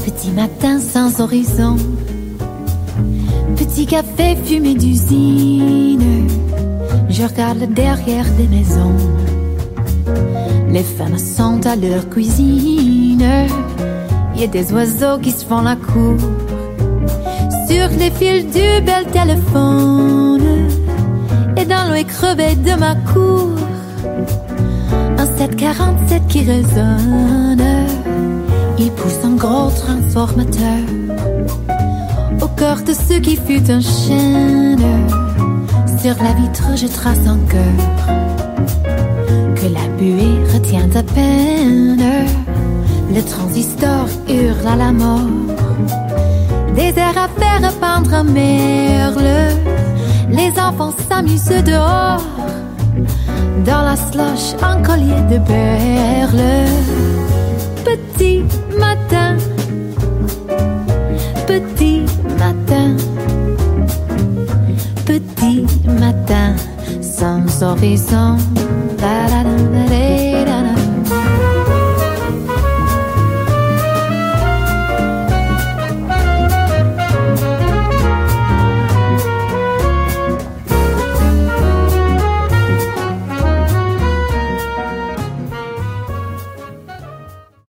Petit matin sans horizon, petit café fumé d'usine, je regarde derrière des maisons. Les femmes sont à leur cuisine, y a des oiseaux qui se font la cour sur les fils du bel téléphone. Et dans l'eau crevée de ma cour, un 747 qui résonne. Il pousse un gros transformateur au cœur de ce qui fut un chêne. Sur la vitre je trace un cœur que la buée retient à peine. Le transistor hurle à la mort, des airs à faire peindre un merle. Les enfants s'amusent dehors, dans la slush un collier de perles. Petit matin, petit matin, petit matin, sans horizon. Da, da, da, da, da.